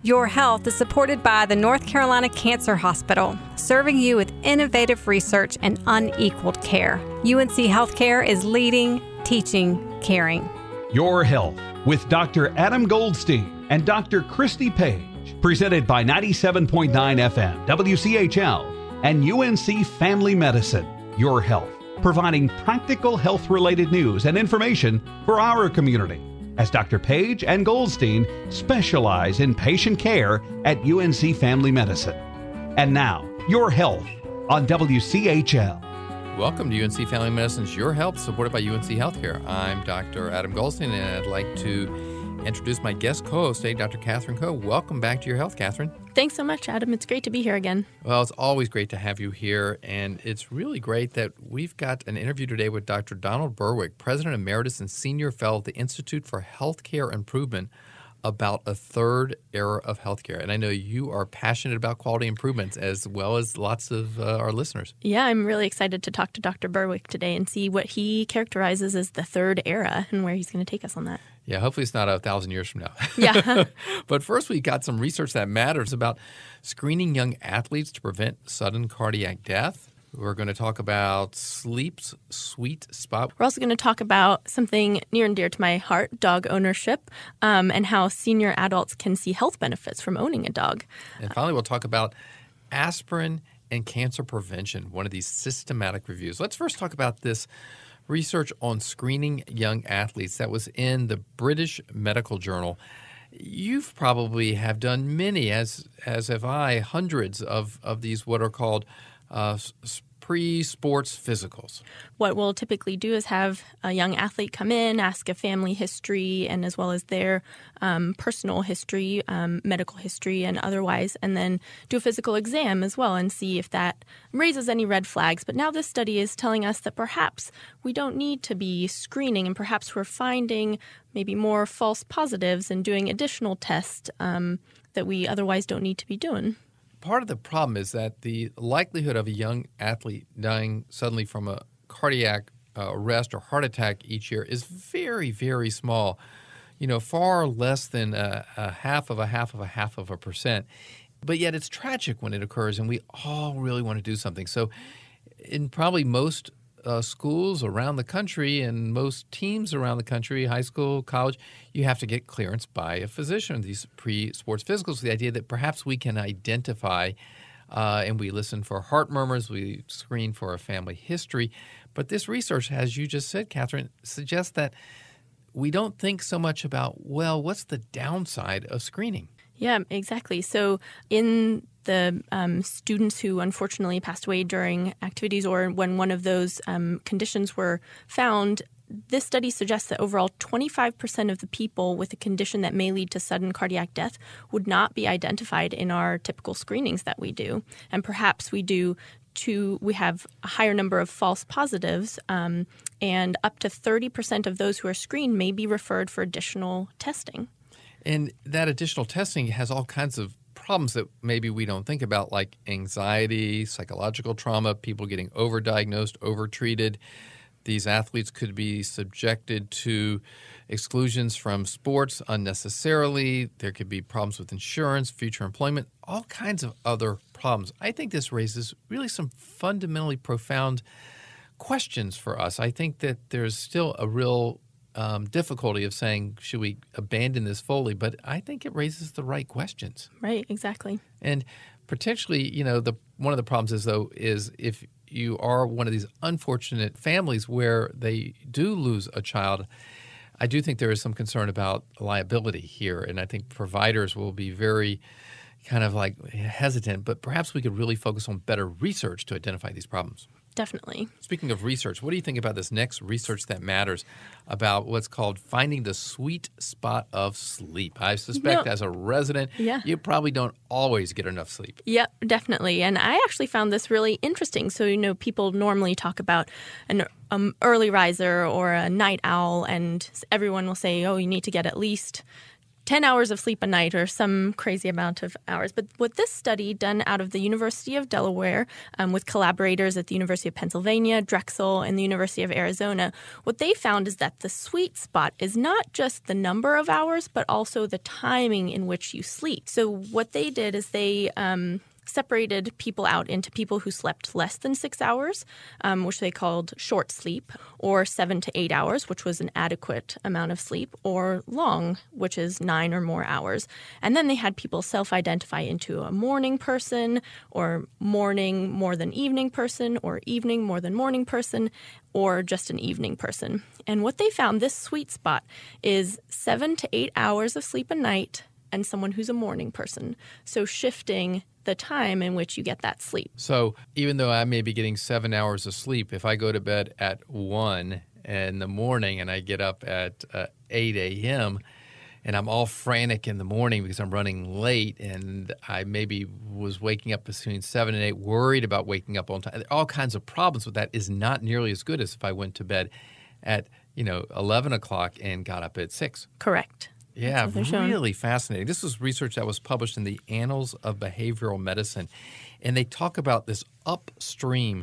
Your Health is supported by the North Carolina Cancer Hospital, serving you with innovative research and unequaled care. UNC Healthcare is leading, teaching, caring. Your Health with Dr. Adam Goldstein and Dr. Christy Page, presented by 97.9 FM, WCHL, and UNC Family Medicine. Your Health, providing practical health-related news and information for our community, as Dr. Page and Goldstein specialize in patient care at UNC Family Medicine. And now, Your Health on WCHL. Welcome to UNC Family Medicine's Your Health, supported by UNC Healthcare. I'm Dr. Adam Goldstein, and I'd like to introduce my guest co-host today, Dr. Catherine Coe. Welcome back to Your Health, Catherine. Thanks so much, Adam. It's great to be here again. Well, it's always great to have you here, and it's really great that we've got an interview today with Dr. Donald Berwick, President Emeritus and Senior Fellow at the Institute for Healthcare Improvement, about a third era of healthcare. And I know you are passionate about quality improvements as well as lots of our listeners. Yeah, I'm really excited to talk to Dr. Berwick today and see what he characterizes as the third era and where he's going to take us on that. Yeah, hopefully it's not 1,000 years from now. Yeah. But first, we got some research that matters about screening young athletes to prevent sudden cardiac death. We're going to talk about sleep's sweet spot. We're also going to talk about something near and dear to my heart, dog ownership, and how senior adults can see health benefits from owning a dog. And finally, we'll talk about aspirin and cancer prevention, one of these systematic reviews. Let's first talk about this research on screening young athletes that was in the British Medical Journal. You've probably have done many, as have I, hundreds of these what are called pre-sports physicals. What we'll typically do is have a young athlete come in, ask a family history, and as well as their personal history, medical history, and otherwise, and then do a physical exam as well and see if that raises any red flags. But now this study is telling us that perhaps we don't need to be screening, and perhaps we're finding maybe more false positives and doing additional tests that we otherwise don't need to be doing. Part of the problem is that the likelihood of a young athlete dying suddenly from a cardiac arrest or heart attack each year is very, very small. You know, far less than a half of a percent. But yet it's tragic when it occurs, and we all really want to do something. So in probably most schools around the country and most teams around the country, high school, college, you have to get clearance by a physician, these pre-sports physicals, the idea that perhaps we can identify and we listen for heart murmurs, we screen for a family history. But this research, as you just said, Catherine, suggests that we don't think so much about, well, what's the downside of screening? Yeah, exactly. So in the students who unfortunately passed away during activities or when one of those conditions were found, this study suggests that overall 25% of the people with a condition that may lead to sudden cardiac death would not be identified in our typical screenings that we do. And perhaps we have a higher number of false positives, and up to 30% of those who are screened may be referred for additional testing. And that additional testing has all kinds of problems that maybe we don't think about, like anxiety, psychological trauma, people getting overdiagnosed, overtreated. These athletes could be subjected to exclusions from sports unnecessarily. There could be problems with insurance, future employment, all kinds of other problems. I think this raises really some fundamentally profound questions for us. I think that there's still a real difficulty of saying, should we abandon this fully? But I think it raises the right questions. Right, exactly. And potentially, you know, one of the problems is if you are one of these unfortunate families where they do lose a child, I do think there is some concern about liability here. And I think providers will be very kind of like hesitant, but perhaps we could really focus on better research to identify these problems. Definitely. Speaking of research, what do you think about this next research that matters about what's called finding the sweet spot of sleep? I suspect as a resident, you probably don't always get enough sleep. Yep, definitely. And I actually found this really interesting. So, you know, people normally talk about an early riser or a night owl, and everyone will say, oh, you need to get at least 10 hours of sleep a night or some crazy amount of hours. But what this study done out of the University of Delaware with collaborators at the University of Pennsylvania, Drexel, and the University of Arizona, what they found is that the sweet spot is not just the number of hours, but also the timing in which you sleep. So what they did is they separated people out into people who slept less than 6 hours, which they called short sleep, or 7 to 8 hours, which was an adequate amount of sleep, or long, which is 9 or more hours. And then they had people self-identify into a morning person, or morning more than evening person, or evening more than morning person, or just an evening person. And what they found, this sweet spot, is 7 to 8 hours of sleep a night and someone who's a morning person. So shifting the time in which you get that sleep. So even though I may be getting 7 hours of sleep, if I go to bed at 1 in the morning and I get up at 8 a.m., and I'm all frantic in the morning because I'm running late and I maybe was waking up between 7 and 8, worried about waking up on time. All kinds of problems with that is not nearly as good as if I went to bed at 11 o'clock and got up at 6. Correct. Yeah, really fascinating. This was research that was published in the Annals of Behavioral Medicine, and they talk about this upstream,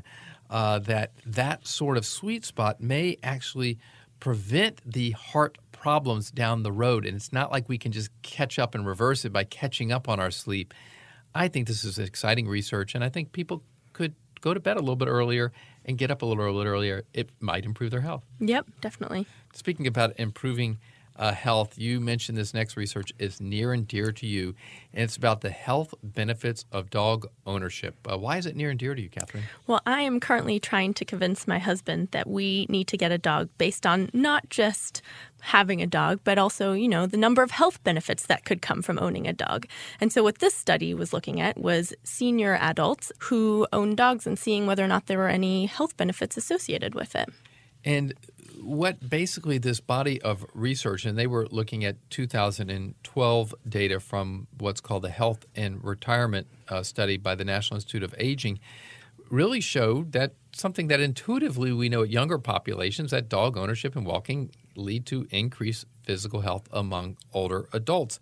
that sort of sweet spot may actually prevent the heart problems down the road, and it's not like we can just catch up and reverse it by catching up on our sleep. I think this is exciting research, and I think people could go to bed a little bit earlier and get up a little bit earlier. It might improve their health. Yep, definitely. Speaking about improving health, you mentioned this next research is near and dear to you, and it's about the health benefits of dog ownership. Why is it near and dear to you, Catherine? Well, I am currently trying to convince my husband that we need to get a dog based on not just having a dog, but also, the number of health benefits that could come from owning a dog. And so what this study was looking at was senior adults who own dogs and seeing whether or not there were any health benefits associated with it. And what basically this body of research, and they were looking at 2012 data from what's called the Health and Retirement Study by the National Institute of Aging, really showed that something that intuitively we know at younger populations, that dog ownership and walking lead to increased physical health among older adults.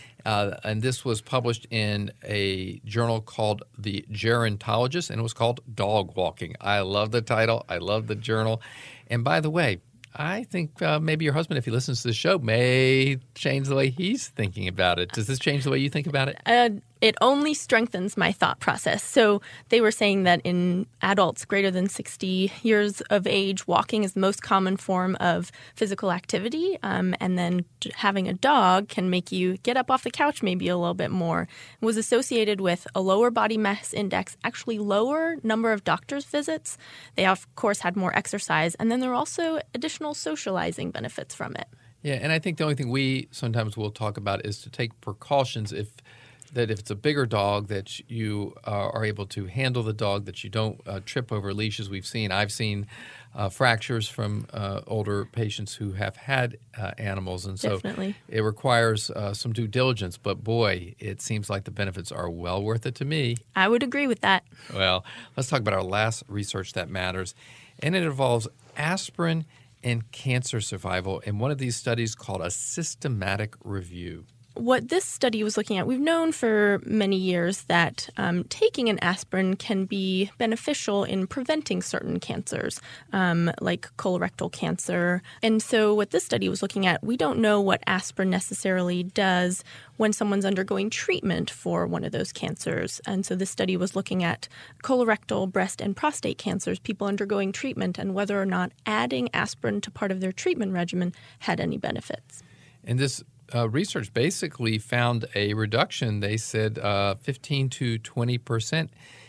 And this was published in a journal called The Gerontologist, and it was called Dog Walking. I love the title. I love the journal. And by the way, I think maybe your husband, if he listens to the show, may change the way he's thinking about it. Does this change the way you think about it? It only strengthens my thought process. So they were saying that in adults greater than 60 years of age, walking is the most common form of physical activity. And then having a dog can make you get up off the couch maybe a little bit more. It was associated with a lower body mass index, actually lower number of doctor's visits. They, of course, had more exercise. And then there were also additional socializing benefits from it. Yeah, and I think the only thing we sometimes will talk about is to take precautions if it's a bigger dog, that you are able to handle the dog, that you don't trip over leashes. I've seen fractures from older patients who have had animals, and so Definitely. It requires some due diligence. But boy, it seems like the benefits are well worth it to me. I would agree with that. Well, let's talk about our last research that matters, and it involves aspirin and cancer survival in one of these studies called a systematic review. What this study was looking at, we've known for many years that taking an aspirin can be beneficial in preventing certain cancers, like colorectal cancer. And so what this study was looking at, we don't know what aspirin necessarily does when someone's undergoing treatment for one of those cancers. And so this study was looking at colorectal, breast, and prostate cancers, people undergoing treatment, and whether or not adding aspirin to part of their treatment regimen had any benefits. And this research basically found a reduction, they said 15 to 20%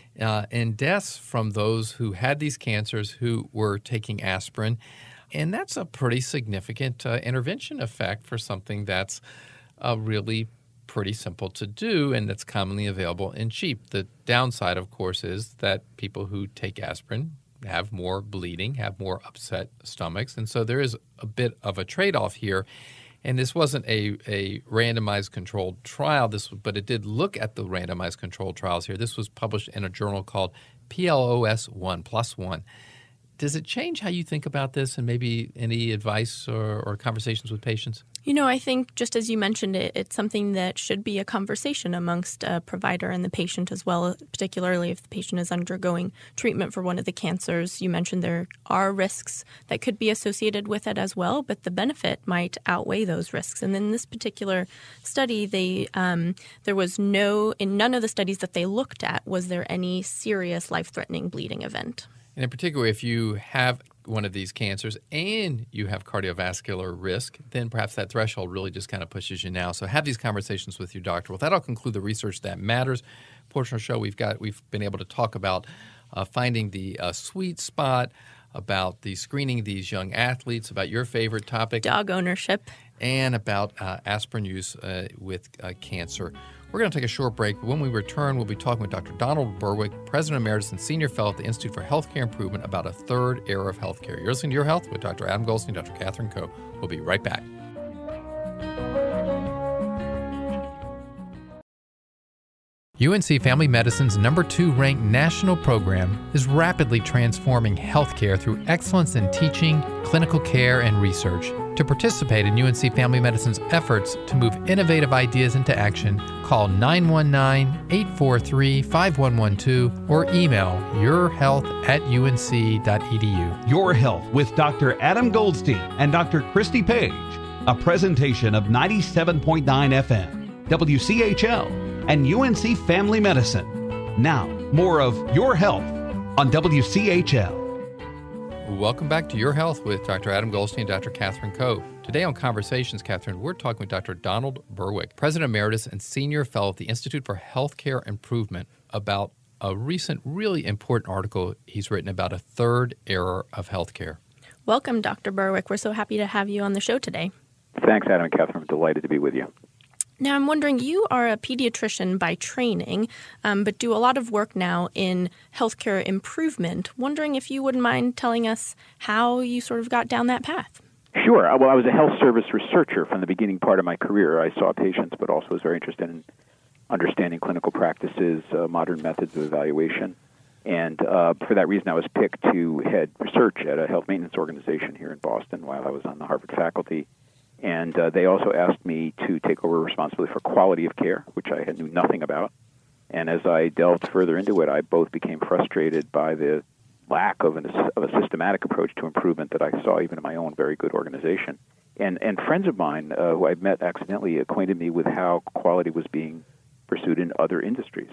in deaths from those who had these cancers who were taking aspirin. And that's a pretty significant intervention effect for something that's really pretty simple to do and that's commonly available and cheap. The downside, of course, is that people who take aspirin have more bleeding, have more upset stomachs. And so there is a bit of a trade-off here. And this wasn't a randomized controlled trial, but it did look at the randomized controlled trials here. This was published in a journal called PLOS One+One. Does it change how you think about this, and maybe any advice or conversations with patients? I think just as you mentioned it's something that should be a conversation amongst a provider and the patient as well, particularly if the patient is undergoing treatment for one of the cancers. You mentioned there are risks that could be associated with it as well, but the benefit might outweigh those risks. And in this particular study, there was in none of the studies that they looked at was there any serious life-threatening bleeding event. And in particular, if you have one of these cancers and you have cardiovascular risk, then perhaps that threshold really just kind of pushes you now. So have these conversations with your doctor. Well, that'll conclude the Research That Matters portion of the show. We've been able to talk about finding the sweet spot, about the screening these young athletes, about your favorite topic, dog ownership, and about aspirin use with cancer. We're going to take a short break, but when we return, we'll be talking with Dr. Donald Berwick, President Emeritus and Senior Fellow at the Institute for Healthcare Improvement, about a third era of healthcare. You're listening to Your Health with Dr. Adam Goldstein, Dr. Catherine Coe. We'll be right back. UNC Family Medicine's #2 ranked national program is rapidly transforming healthcare through excellence in teaching, clinical care, and research. To participate in UNC Family Medicine's efforts to move innovative ideas into action, call 919-843-5112 or email yourhealth@unc.edu. Your Health with Dr. Adam Goldstein and Dr. Christy Page, a presentation of 97.9 FM, WCHL, and UNC Family Medicine. Now, more of Your Health on WCHL. Welcome back to Your Health with Dr. Adam Goldstein and Dr. Catherine Coe. Today on Conversations, Catherine, we're talking with Dr. Donald Berwick, President Emeritus and Senior Fellow at the Institute for Healthcare Improvement, about a recent, really important article he's written about a third era of healthcare. Welcome, Dr. Berwick. We're so happy to have you on the show today. Thanks, Adam and Catherine. I'm delighted to be with you. Now, I'm wondering, you are a pediatrician by training, but do a lot of work now in healthcare improvement. Wondering if you wouldn't mind telling us how you sort of got down that path. Sure. Well, I was a health service researcher from the beginning part of my career. I saw patients, but also was very interested in understanding clinical practices, modern methods of evaluation. And for that reason, I was picked to head research at a health maintenance organization here in Boston while I was on the Harvard faculty. And they also asked me to take over responsibility for quality of care, which I knew nothing about. And as I delved further into it, I both became frustrated by the lack of a systematic approach to improvement that I saw even in my own very good organization. And friends of mine who I met accidentally acquainted me with how quality was being pursued in other industries,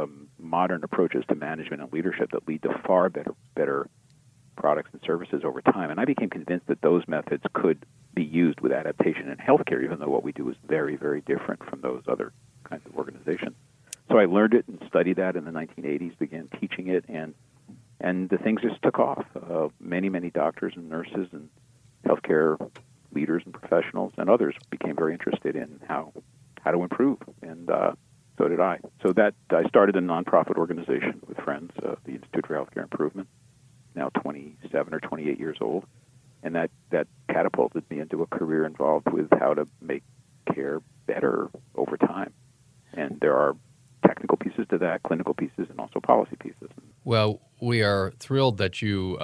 modern approaches to management and leadership that lead to far better products and services over time. And I became convinced that those methods could be used with adaptation in healthcare, even though what we do is very, very different from those other kinds of organizations. So I learned it and studied that in the 1980s, began teaching it, and the things just took off. Many doctors and nurses and healthcare leaders and professionals and others became very interested in how to improve, and so did I. So that I started a nonprofit organization with friends, the Institute for Healthcare Improvement, now 27 or 28 years old. And that catapulted me into a career involved with how to make care better over time. And there are technical pieces to that, clinical pieces, and also policy pieces. Well, we are thrilled that you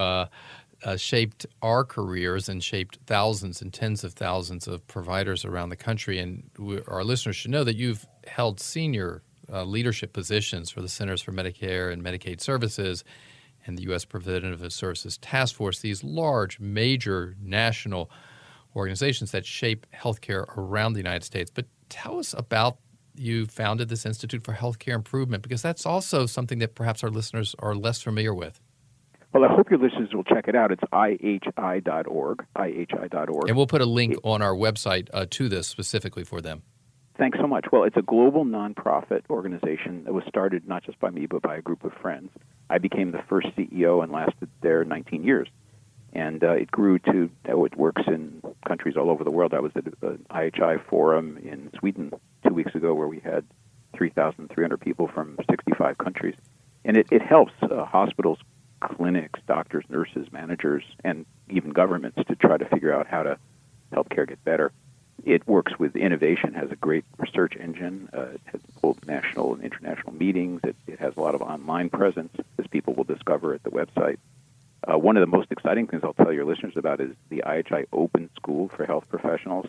shaped our careers and shaped thousands and tens of thousands of providers around the country. And our listeners should know that you've held senior leadership positions for the Centers for Medicare and Medicaid Services and the U.S. Preventive Services Task Force, these large, major national organizations that shape healthcare around the United States. But tell us about you founded this Institute for Healthcare Improvement, because that's also something that perhaps our listeners are less familiar with. Well, I hope your listeners will check it out. It's IHI.org, IHI.org. And we'll put a link on our website to this specifically for them. Thanks so much. Well, it's a global nonprofit organization that was started not just by me, but by a group of friends. I became the first CEO and lasted there 19 years. And it grew to, it works in countries all over the world. I was at an IHI forum in Sweden 2 weeks ago where we had 3,300 people from 65 countries. And it helps hospitals, clinics, doctors, nurses, managers, and even governments to try to figure out how to help care get better. It works with innovation, has a great research engine. It has both national and international meetings. It has a lot of online presence, as people will discover at the website. One of the most exciting things I'll tell your listeners about is the IHI Open School for Health Professionals.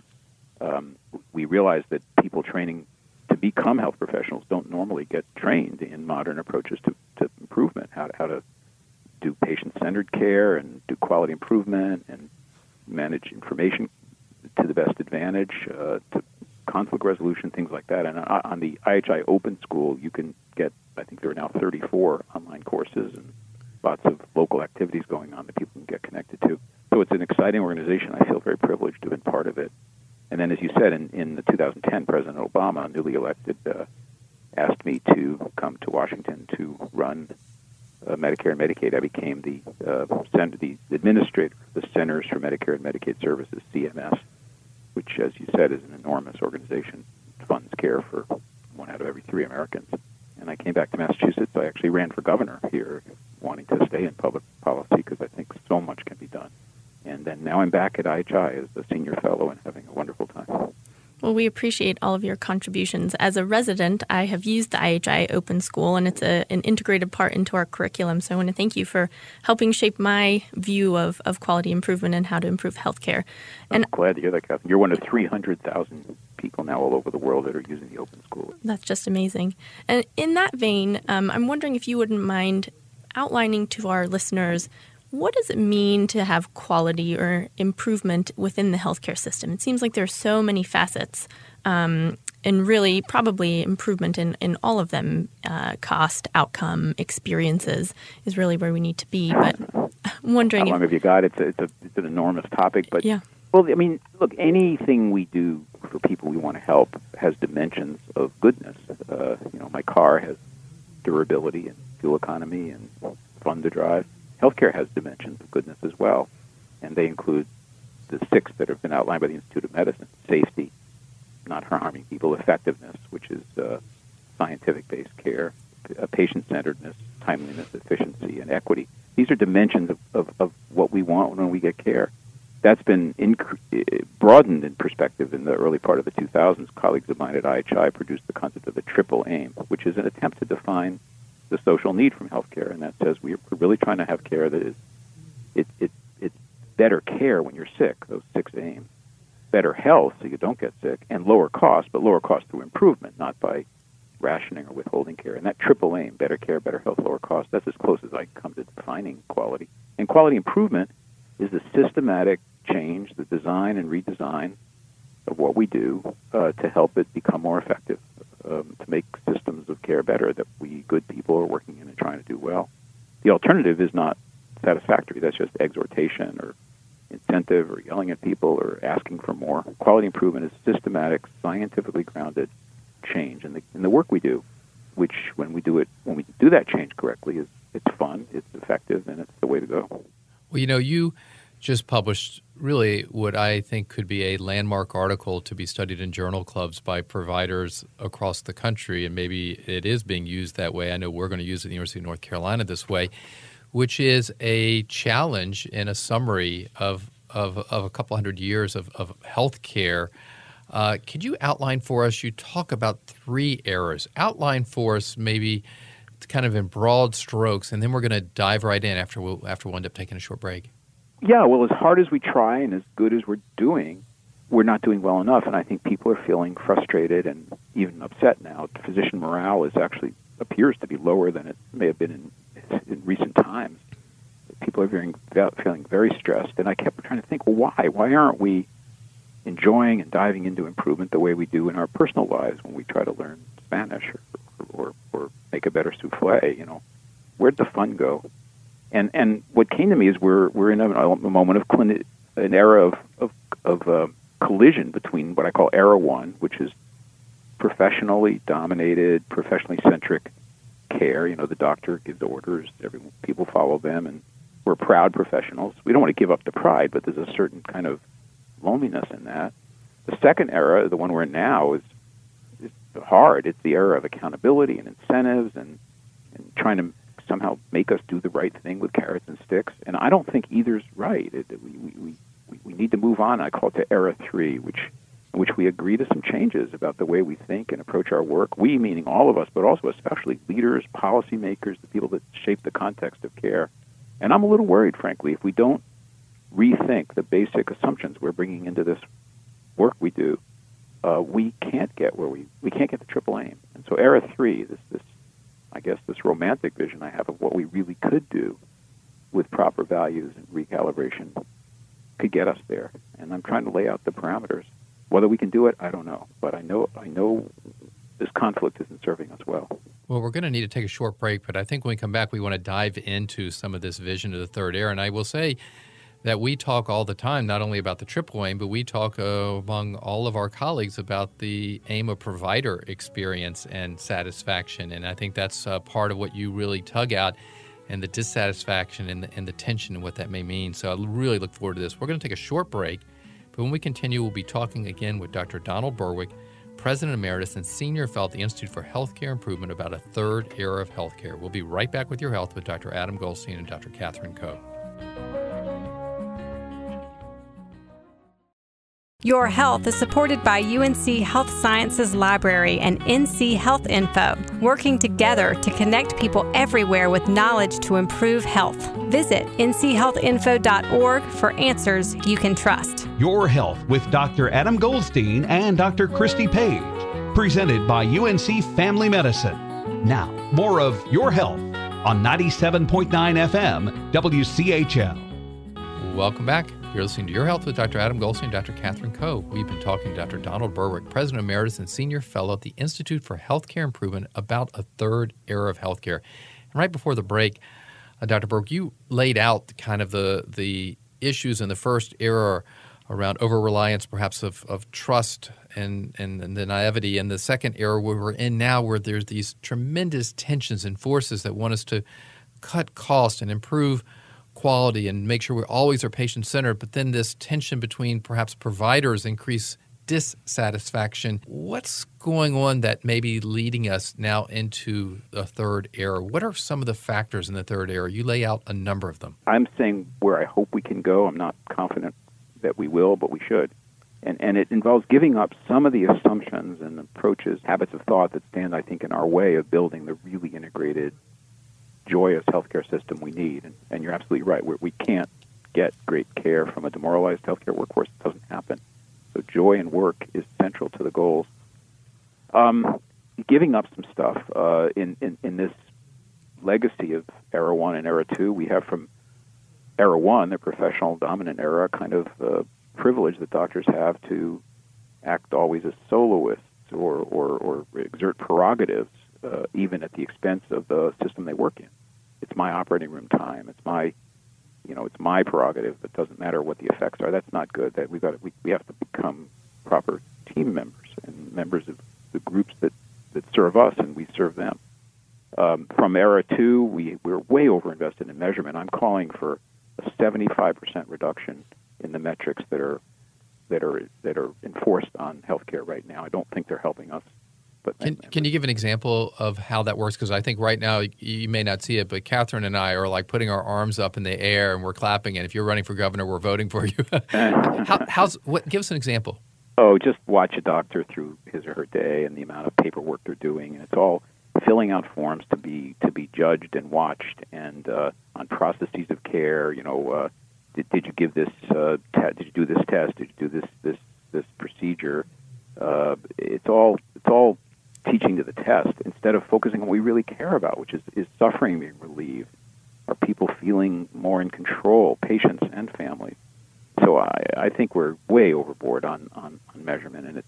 We realize that people training to become health professionals don't normally get trained in modern approaches to improvement, how to do patient-centered care and do quality improvement and manage information to the best advantage, to conflict resolution, things like that. And on the IHI Open School, you can get, I think there are now 34 online courses and lots of local activities going on that people can get connected to. So it's an exciting organization. I feel very privileged to have been part of it. And then, as you said, in the 2010, President Obama, newly elected, asked me to come to Washington to run Medicare and Medicaid. I became the administrator of the Centers for Medicare and Medicaid Services, CMS, which, as you said, is an enormous organization, funds care for 1 out of every 3 Americans. And I came back to Massachusetts. I actually ran for governor here, wanting to stay in public policy because I think so much can be done. And then now I'm back at IHI as a senior fellow and having a wonderful time. Well, we appreciate all of your contributions. As a resident, I have used the IHI Open School, and it's an integrated part into our curriculum. So I want to thank you for helping shape my view of quality improvement and how to improve healthcare. And I'm glad to hear that, Catherine. You're one of 300,000 people now all over the world that are using the Open School. That's just amazing. And in that vein, I'm wondering if you wouldn't mind outlining to our listeners, what does it mean to have quality or improvement within the healthcare system? It seems like there are so many facets, and really probably improvement in all of them. Cost, outcome, experiences is really where we need to be. But I'm wondering, how long have you got? It's an enormous topic, but yeah. Well, I mean, look, anything we do for people we want to help has dimensions of goodness. My car has durability and fuel economy and fun to drive. Healthcare has dimensions of goodness as well, and they include the 6 that have been outlined by the Institute of Medicine: safety, not harming people; effectiveness, which is scientific-based care; patient-centeredness, timeliness, efficiency, and equity. These are dimensions of what we want when we get care. That's been broadened in perspective in the early part of the 2000s. Colleagues of mine at IHI produced the concept of the triple aim, which is an attempt to define the social need from healthcare, and that says we're really trying to have care that is it's better care when you're sick, those 6 aims, better health so you don't get sick, and lower cost, but lower cost through improvement, not by rationing or withholding care. And that triple aim, better care, better health, lower cost, that's as close as I come to defining quality. And quality improvement is the systematic change, the design and redesign of what we do to help it become more effective, to make systems of care better that we good people are working in and trying to do well. The alternative is not satisfactory. That's just exhortation or incentive or yelling at people or asking for more. Quality improvement is systematic, scientifically grounded change in the work we do, which when we do that change correctly, it's fun, it's effective, and it's the way to go. Well, you just published really what I think could be a landmark article to be studied in journal clubs by providers across the country, and maybe it is being used that way. I know we're going to use it at the University of North Carolina this way, which is a challenge in a summary of a couple hundred years of health care. Could you outline for us, you talk about 3 eras. Outline for us maybe kind of in broad strokes, and then we're going to dive right in after we'll end up taking a short break. Yeah, well, as hard as we try and as good as we're doing, we're not doing well enough, and I think people are feeling frustrated and even upset now. Physician morale appears to be lower than it may have been in recent times. People are feeling very stressed, and I kept trying to think, well, why? Why aren't we enjoying and diving into improvement the way we do in our personal lives when we try to learn Spanish or make a better souffle? Where'd the fun go? And what came to me is we're in a moment of an era of collision between what I call era 1, which is professionally dominated, professionally centric care. The doctor gives orders, people follow them, and we're proud professionals. We don't want to give up the pride, but there's a certain kind of loneliness in that. The second era, the one we're in now, is hard. It's the era of accountability and incentives and trying to somehow make us do the right thing with carrots and sticks. And I don't think either's right. We need to move on. I call it to era 3, in which we agree to some changes about the way we think and approach our work. We, meaning all of us, but also especially leaders, policymakers, the people that shape the context of care. And I'm a little worried, frankly, if we don't rethink the basic assumptions we're bringing into this work we do, we can't get we can't get the triple aim. And so Era 3, this romantic vision I have of what we really could do with proper values and recalibration could get us there. And I'm trying to lay out the parameters. Whether we can do it, I don't know. But I know this conflict isn't serving us well. Well, we're going to need to take a short break, but I think when we come back, we want to dive into some of this vision of the third era. And I will say that we talk all the time, not only about the triple aim, but we talk among all of our colleagues about the aim of provider experience and satisfaction. And I think that's part of what you really tug out, and the dissatisfaction and the tension and what that may mean. So I really look forward to this. We're going to take a short break, but when we continue, we'll be talking again with Dr. Donald Berwick, President Emeritus and Senior Fellow at the Institute for Healthcare Improvement, about a third era of healthcare. We'll be right back with Your Health with Dr. Adam Goldstein and Dr. Catherine Koh. Your Health is supported by UNC Health Sciences Library and NC Health Info, working together to connect people everywhere with knowledge to improve health. Visit nchealthinfo.org for answers you can trust. Your Health with Dr. Adam Goldstein and Dr. Christy Page, presented by UNC Family Medicine. Now, more of Your Health on 97.9 FM WCHL. Welcome back. You're listening to Your Health with Dr. Adam Goldstein and Dr. Catherine Koh. We've been talking to Dr. Donald Berwick, President Emeritus and Senior Fellow at the Institute for Healthcare Improvement, about a third era of healthcare. And right before the break, Dr. Berwick, you laid out kind of the issues in the first era around over-reliance, perhaps of trust and the naivety, and the second era where we're in now, where there's these tremendous tensions and forces that want us to cut costs and improve quality and make sure we always are patient-centered, but then this tension between perhaps providers increase dissatisfaction. What's going on that may be leading us now into the third era? What are some of the factors in the third era? You lay out a number of them. I'm saying where I hope we can go. I'm not confident that we will, but we should. And it involves giving up some of the assumptions and approaches, habits of thought that stand, I think, in our way of building the really integrated, joyous healthcare system we need. And you're absolutely right. We can't get great care from a demoralized healthcare workforce. It doesn't happen. So joy in work is central to the goals. Giving up some stuff in this legacy of Era 1 and Era 2, we have from Era 1, the professional dominant era, kind of privilege that doctors have to act always as soloists or exert prerogatives, even at the expense of the system they work in. It's my operating room time. It's my prerogative. It doesn't matter what the effects are. That's not good. That we have to become proper team members and members of the groups that serve us, and we serve them. From Era 2, we're way overinvested in measurement. I'm calling for a 75% reduction in the metrics that are enforced on healthcare right now. I don't think they're helping us. But can you give an example of how that works? Because I think right now you may not see it, but Catherine and I are like putting our arms up in the air and we're clapping. And if you're running for governor, we're voting for you. Give us an example. Oh, just watch a doctor through his or her day and the amount of paperwork they're doing, and it's all filling out forms to be judged and watched, and on processes of care. Did you give this? Did you do this test? Did you do this procedure? It's all teaching to the test instead of focusing on what we really care about, which is suffering being relieved. Are people feeling more in control, patients and families? So I think we're way overboard on measurement, and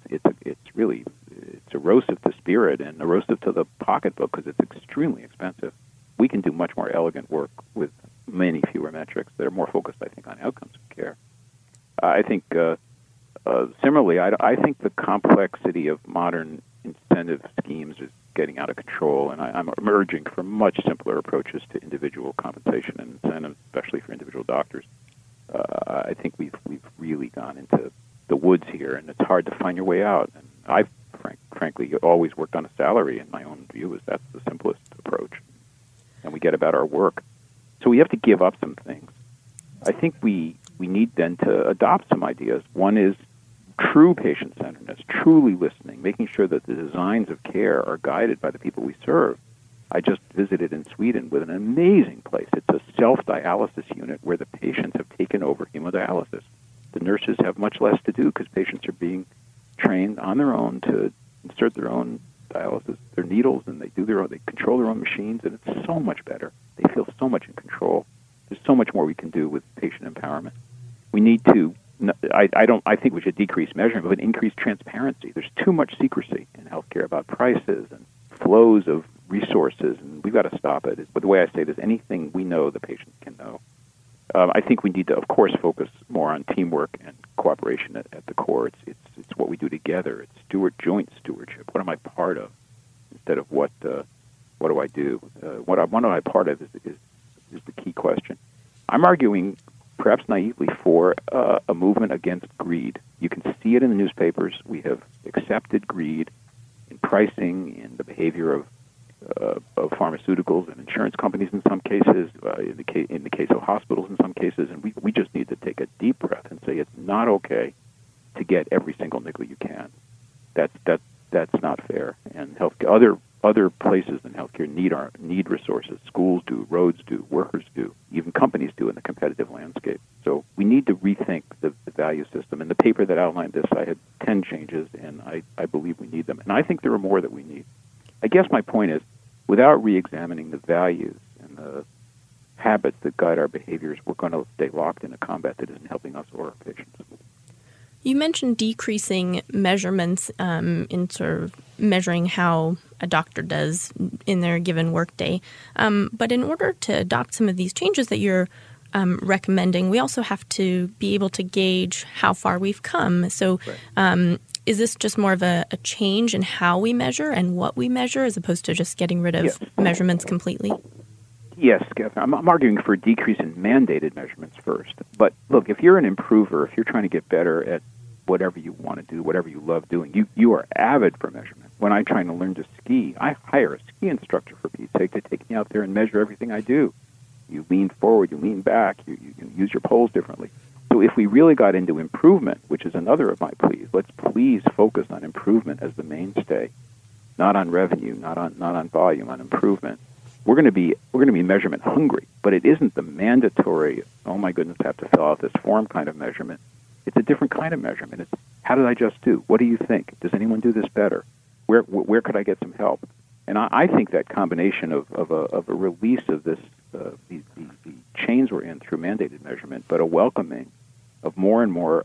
it's erosive to spirit and erosive to the pocketbook because it's extremely expensive. We can do much more elegant work with many fewer metrics that are more focused, I think, on outcomes of care. I think similarly, I think the complexity of modern incentive schemes is getting out of control, and I'm emerging from much simpler approaches to individual compensation and incentives, especially for individual doctors. I think we've really gone into the woods here, and it's hard to find your way out. And I've frankly always worked on a salary, and my own view is that's the simplest approach, and we get about our work. So we have to give up some things. I think we need then to adopt some ideas. One is true patient-centeredness, truly listening, making sure that the designs of care are guided by the people we serve. I just visited in Sweden with an amazing place. It's a self-dialysis unit where the patients have taken over hemodialysis. The nurses have much less to do because patients are being trained on their own to insert their own dialysis, their needles, and they control their own machines, and it's so much better. They feel so much in control. There's so much more we can do with patient empowerment. We need to, I think we should decrease measurement, but increase transparency. There's too much secrecy in healthcare about prices and flows of resources, and we've got to stop it. But the way I say it is anything we know, the patient can know. I think we need to, of course, focus more on teamwork and cooperation at the core. It's what we do together. It's joint stewardship. What am I part of instead of what do I do? What am I part of is the key question. I'm arguing, perhaps naively, for a movement against greed. You can see it in the newspapers. We have accepted greed in pricing, in the behavior of pharmaceuticals and insurance companies in some cases, in the case of hospitals in some cases, and we just need to take a deep breath and say it's not okay to get every single nickel you can. That's not fair. And other places in healthcare need resources. Schools do, roads do, workers do, even companies do in the competitive landscape. So we need to rethink the value system. In the paper that outlined this, I had 10 changes, and I believe we need them. And I think there are more that we need. I guess my point is, without re-examining the values and the habits that guide our behaviors, we're going to stay locked in a combat that isn't helping us or our patients. You mentioned decreasing measurements in sort of measuring how a doctor does in their given workday. But in order to adopt some of these changes that you're recommending, we also have to be able to gauge how far we've come. So is this just more of a change in how we measure and what we measure as opposed to just getting rid of measurements completely? Yes, Catherine. I'm arguing for a decrease in mandated measurements first. But look, if you're an improver, if you're trying to get better at whatever you want to do, whatever you love doing, you are avid for measurement. When I'm trying to learn to ski, I hire a ski instructor, for Pete's sake, to take me out there and measure everything I do. You lean forward, you lean back, you use your poles differently. So if we really got into improvement, which is another of my pleas, let's please focus on improvement as the mainstay, not on revenue, not on volume, on improvement. We're going to be measurement hungry, but it isn't the mandatory, oh my goodness, I have to fill out this form kind of measurement. It's a different kind of measurement. It's how did I just do? What do you think? Does anyone do this better? Where could I get some help? And I think that combination of a release of this the chains we're in through mandated measurement, but a welcoming of more and more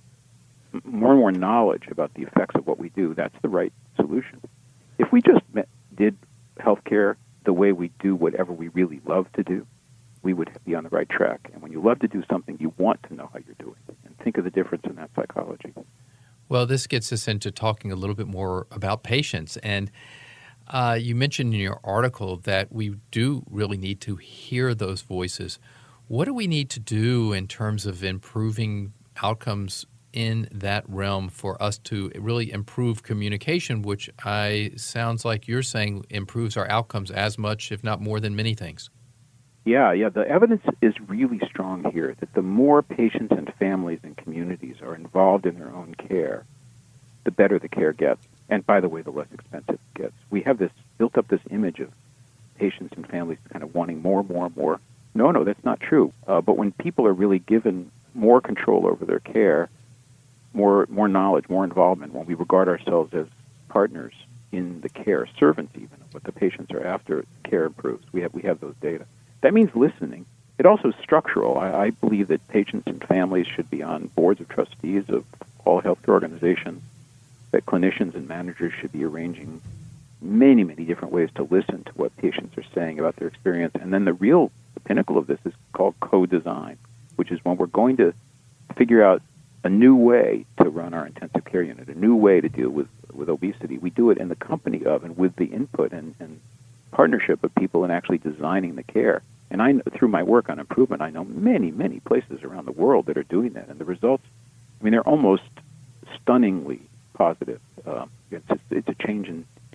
knowledge about the effects of what we do, that's the right solution. If we just did healthcare the way we do whatever we really love to do, we would be on the right track. And when you love to do something, you want to know how you're doing. And think of the difference in that psychology. Well, this gets us into talking a little bit more about patients. And you mentioned in your article that we do really need to hear those voices. What do we need to do in terms of improving outcomes in that realm for us to really improve communication, which sounds like you're saying improves our outcomes as much, if not more, than many things? Yeah. The evidence is really strong here that the more patients and families and communities are involved in their own care, the better the care gets. And by the way, the less expensive it gets. We have built up this image of patients and families kind of wanting more. No, that's not true. But when people are really given more control over their care, more knowledge, more involvement, when we regard ourselves as partners in the care, servants even, of what the patients are after, care improves. We have those data. That means listening. It also is structural. I believe that patients and families should be on boards of trustees of all healthcare organizations, that clinicians and managers should be arranging many, many different ways to listen to what patients are saying about their experience. And then the pinnacle of this is called co-design, which is when we're going to figure out a new way to run our intensive care unit, a new way to deal with obesity. We do it in the company of and with the input and partnership of people in actually designing the care. And through my work on improvement, I know many, many places around the world that are doing that. And the results, they're almost stunningly positive. It's a change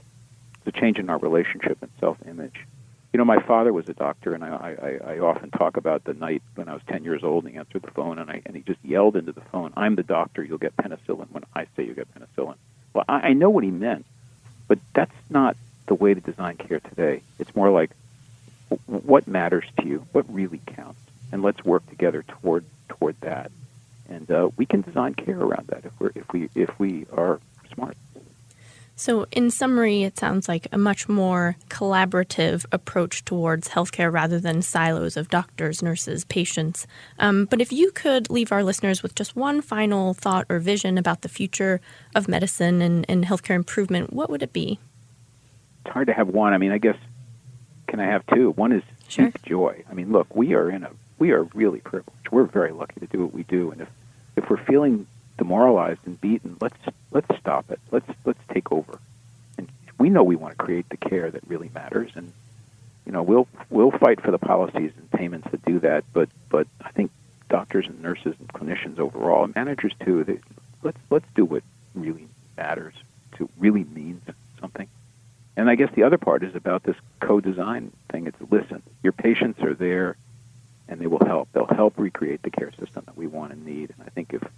in our relationship and self-image. My father was a doctor, and I often talk about the night when I was 10 years old, and he answered the phone, and he just yelled into the phone, "I'm the doctor, you'll get penicillin when I say you get penicillin." Well, I know what he meant, but that's not the way to design care today. It's more like, what matters to you? What really counts? and let's work together toward that. And we can design care around that if we are smart. So in summary, it sounds like a much more collaborative approach towards healthcare rather than silos of doctors, nurses, patients. But if you could leave our listeners with just one final thought or vision about the future of medicine and healthcare improvement, what would it be? It's hard to have one. I mean, I guess, can I have two? One is deep joy. I mean, look, we are really privileged. We're very lucky to do what we do. And if we're feeling demoralized and beaten, let's stop it. Let's take over. And we know we want to create the care that really matters, and we'll fight for the policies and payments that do that. But I think doctors and nurses and clinicians overall, and managers too, let's do what really matters, to really means something. And I guess the other part is about this co-design thing. It's listen. Your patients are there, and they will help. They'll help recreate the care system that we want and need. And I think if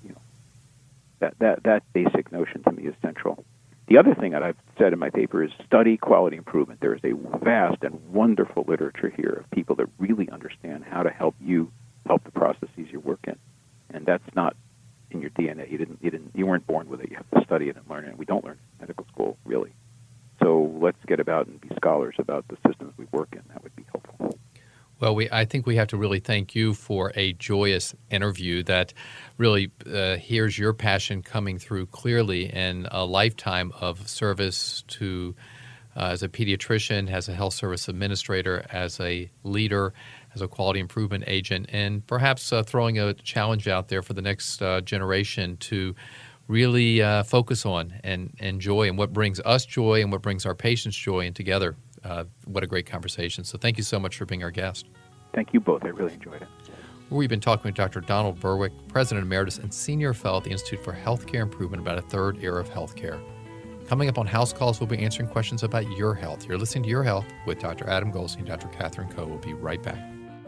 that basic notion to me is central. The other thing that I've said in my paper is study quality improvement. There is a vast and wonderful literature here of people that really understand how to help you help the processes you work in, and that's not in your DNA. You weren't born with it. You have to study it and learn it. We don't learn it in medical school, really. So let's get about and be scholars about the systems we work in. That would be helpful. Well, I think we have to really thank you for a joyous interview that really hears your passion coming through clearly, and a lifetime of service to as a pediatrician, as a health service administrator, as a leader, as a quality improvement agent, and perhaps throwing a challenge out there for the next generation to really focus on and joy, and what brings us joy and what brings our patients joy, and together. What a great conversation. So thank you so much for being our guest. Thank you both. I really enjoyed it. We've been talking with Dr. Donald Berwick, President Emeritus and Senior Fellow at the Institute for Healthcare Improvement, about a third era of healthcare. Coming up on House Calls, we'll be answering questions about your health. You're listening to Your Health with Dr. Adam Goldstein, Dr. Catherine Coe. We'll be right back.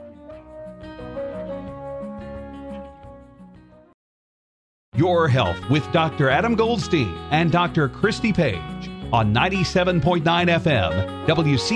Your Health with Dr. Adam Goldstein and Dr. Christy Page on 97.9 FM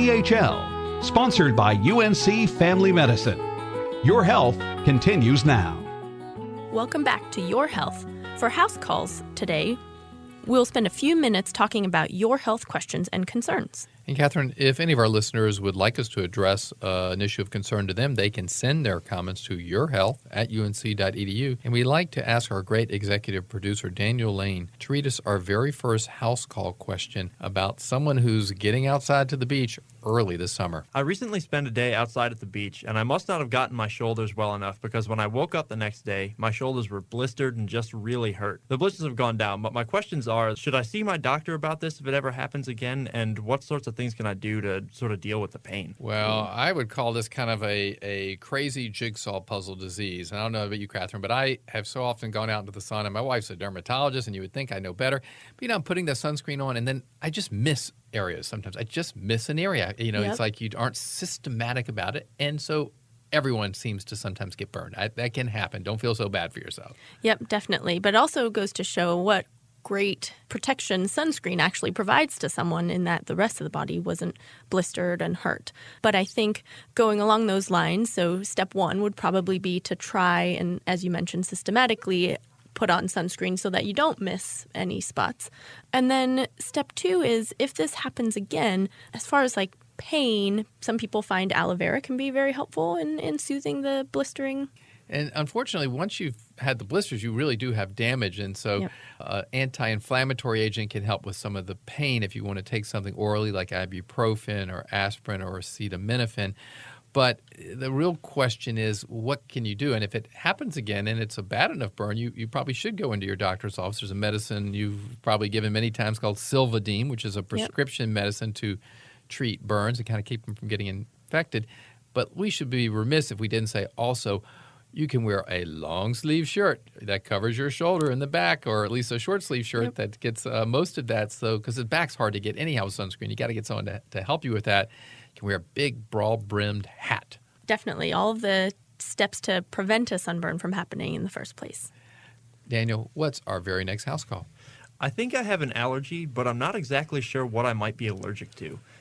WCHL, sponsored by UNC Family Medicine. Your Health continues now. Welcome back to Your Health. For House Calls today, we'll spend a few minutes talking about your health questions and concerns. And Catherine, if any of our listeners would like us to address an issue of concern to them, they can send their comments to yourhealth@unc.edu. And we'd like to ask our great executive producer, Daniel Lane, to read us our very first house call question about someone who's getting outside to the beach early this summer. I recently spent a day outside at the beach, and I must not have gotten my shoulders well enough, because when I woke up the next day, my shoulders were blistered and just really hurt. The blisters have gone down, but my questions are, should I see my doctor about this if it ever happens again, and what sorts of things can I do to sort of deal with the pain? Well, I would call this kind of a crazy jigsaw puzzle disease. I don't know about you, Catherine, but I have so often gone out into the sun, and my wife's a dermatologist, and you would think I know better. But, I'm putting the sunscreen on, and then I just miss areas sometimes. I just miss an area. Yep. It's like you aren't systematic about it, and so everyone seems to sometimes get burned. That can happen. Don't feel so bad for yourself. Yep, definitely. But it also goes to show what great protection sunscreen actually provides to someone, in that the rest of the body wasn't blistered and hurt. But I think going along those lines, so step one would probably be to try and, as you mentioned, systematically put on sunscreen so that you don't miss any spots. And then step two is, if this happens again, as far as like pain, some people find aloe vera can be very helpful in soothing the blistering. And unfortunately, once you've had the blisters, you really do have damage. And so anti-inflammatory agent can help with some of the pain if you want to take something orally like ibuprofen or aspirin or acetaminophen. But the real question is, what can you do? And if it happens again and it's a bad enough burn, you probably should go into your doctor's office. There's a medicine you've probably given many times called Silvadene, which is a prescription medicine to treat burns and kind of keep them from getting infected. But we should be remiss if we didn't say also, you can wear a long-sleeve shirt that covers your shoulder and the back, or at least a short-sleeve shirt that gets most of that. So, because the back's hard to get anyhow with sunscreen, you got to get someone to help you with that. You can wear a big, broad-brimmed hat. Definitely. All of the steps to prevent a sunburn from happening in the first place. Daniel, what's our very next house call? I think I have an allergy, but I'm not exactly sure what I might be allergic to.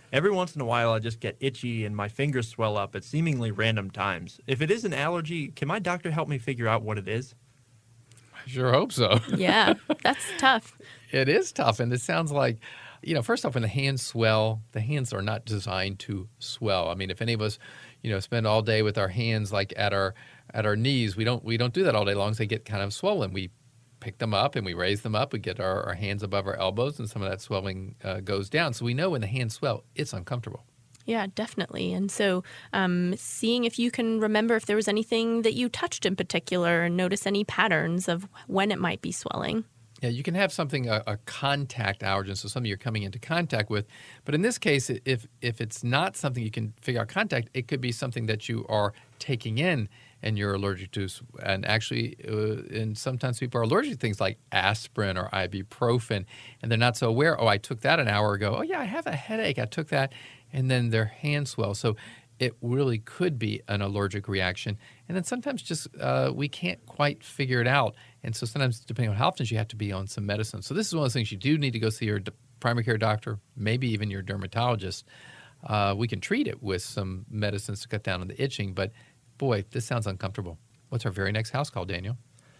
Every once in a while, I just get itchy and my fingers swell up at seemingly random times. If it is an allergy, can my doctor help me figure out what it is? I sure hope so. Yeah, that's tough. It is tough, and it sounds like, first off, when the hands swell, the hands are not designed to swell. I mean, if any of us, spend all day with our hands like at our knees, we don't do that all day long, so they get kind of swollen. We pick them up and we raise them up. We get our hands above our elbows, and some of that swelling goes down. So we know when the hands swell, it's uncomfortable. Yeah, definitely. And so seeing if you can remember if there was anything that you touched in particular and notice any patterns of when it might be swelling. Yeah, you can have something, a contact allergen, so something you're coming into contact with. But in this case, if it's not something you can figure out contact, it could be something that you are taking in and you're allergic to. And actually, and sometimes people are allergic to things like aspirin or ibuprofen, and they're not so aware, I took that an hour ago. Oh, yeah, I have a headache. I took that. And then their hands swell. So it really could be an allergic reaction. And then sometimes just we can't quite figure it out. And so sometimes, depending on how often, you have to be on some medicine. So this is one of those things you do need to go see your primary care doctor, maybe even your dermatologist. We can treat it with some medicines to cut down on the itching. But, boy, this sounds uncomfortable. What's our very next house call, Daniel?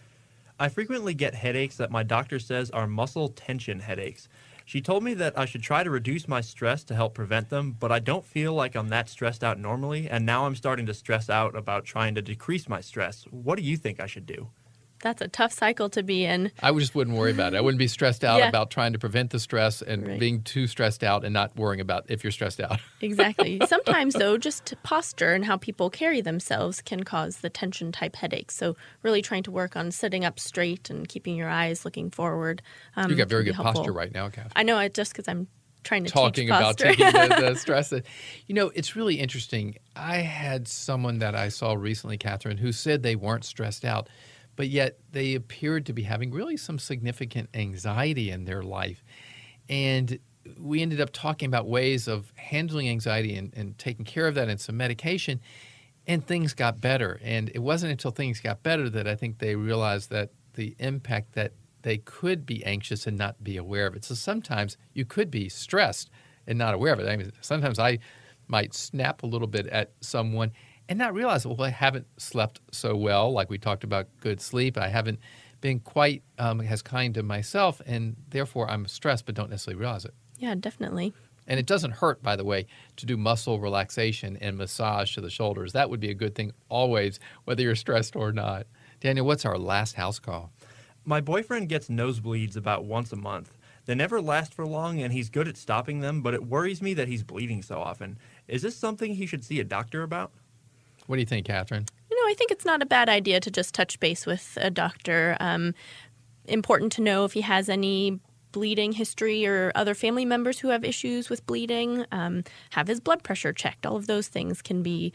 I frequently get headaches that my doctor says are muscle tension headaches. She told me that I should try to reduce my stress to help prevent them, but I don't feel like I'm that stressed out normally, and now I'm starting to stress out about trying to decrease my stress. What do you think I should do? That's a tough cycle to be in. I just wouldn't worry about it. I wouldn't be stressed out about trying to prevent the stress and being too stressed out and not worrying about if you're stressed out. Exactly. Sometimes, though, just posture and how people carry themselves can cause the tension-type headaches. So really trying to work on sitting up straight and keeping your eyes looking forward. You got very good posture right now, Kathy. I know it just because I'm trying to talking teach about posture. taking the stress. It's really interesting. I had someone that I saw recently, Catherine, who said they weren't stressed out, but yet they appeared to be having really some significant anxiety in their life. And we ended up talking about ways of handling anxiety and taking care of that and some medication, and things got better. And it wasn't until things got better that I think they realized that the impact that they could be anxious and not be aware of it. So sometimes you could be stressed and not aware of it. I mean, sometimes I might snap a little bit at someone and not realize, I haven't slept so well, like we talked about good sleep. I haven't been quite as kind to myself, and therefore I'm stressed but don't necessarily realize it. Yeah, definitely. And it doesn't hurt, by the way, to do muscle relaxation and massage to the shoulders. That would be a good thing always, whether you're stressed or not. Daniel, what's our last house call? My boyfriend gets nosebleeds about once a month. They never last for long, and he's good at stopping them, but it worries me that he's bleeding so often. Is this something he should see a doctor about? What do you think, Catherine? I think it's not a bad idea to just touch base with a doctor. Important to know if he has any bleeding history or other family members who have issues with bleeding. Have his blood pressure checked. All of those things can be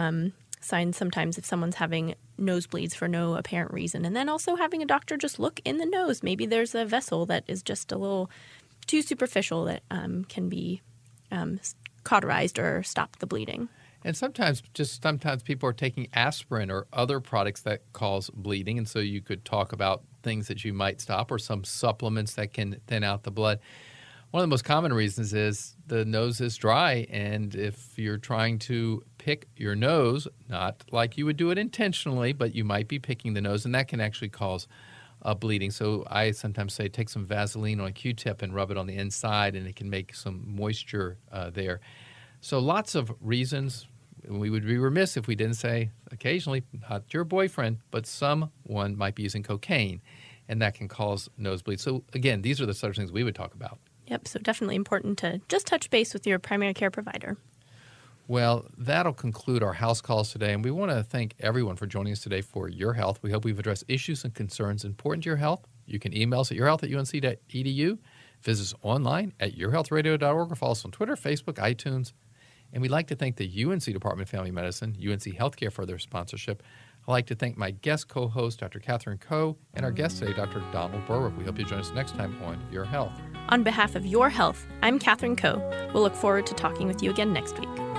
signs sometimes if someone's having nosebleeds for no apparent reason. And then also having a doctor just look in the nose. Maybe there's a vessel that is just a little too superficial that can be cauterized or stop the bleeding. And sometimes people are taking aspirin or other products that cause bleeding, and so you could talk about things that you might stop or some supplements that can thin out the blood. One of the most common reasons is the nose is dry, and if you're trying to pick your nose, not like you would do it intentionally, but you might be picking the nose, and that can actually cause bleeding. So I sometimes say take some Vaseline on a Q-tip and rub it on the inside, and it can make some moisture there. So lots of reasons. We would be remiss if we didn't say occasionally, not your boyfriend, but someone might be using cocaine, and that can cause nosebleeds. So, again, these are the sort of things we would talk about. Yep, so definitely important to just touch base with your primary care provider. Well, that'll conclude our house calls today, and we want to thank everyone for joining us today for Your Health. We hope we've addressed issues and concerns important to your health. You can email us at yourhealth@unc.edu, visit us online at yourhealthradio.org, or follow us on Twitter, Facebook, iTunes. And we'd like to thank the UNC Department of Family Medicine, UNC Healthcare, for their sponsorship. I'd like to thank my guest co-host, Dr. Catherine Coe, and our guest today, Dr. Donald Berwick. We hope you join us next time on Your Health. On behalf of Your Health, I'm Catherine Coe. We'll look forward to talking with you again next week.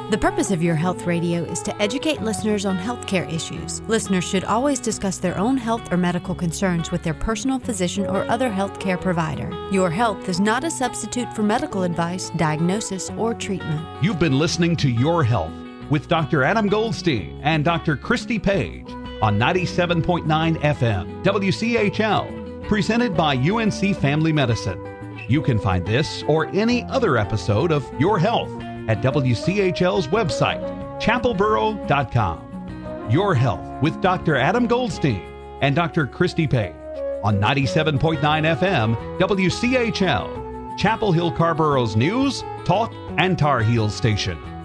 The purpose of Your Health Radio is to educate listeners on healthcare issues. Listeners should always discuss their own health or medical concerns with their personal physician or other healthcare provider. Your Health is not a substitute for medical advice, diagnosis, or treatment. You've been listening to Your Health with Dr. Adam Goldstein and Dr. Christy Page on 97.9 FM WCHL, presented by UNC Family Medicine. You can find this or any other episode of Your Health at WCHL's website, chapelboro.com. Your Health with Dr. Adam Goldstein and Dr. Christy Page on 97.9 FM WCHL, Chapel Hill Carborough's news, talk, and Tar Heels station.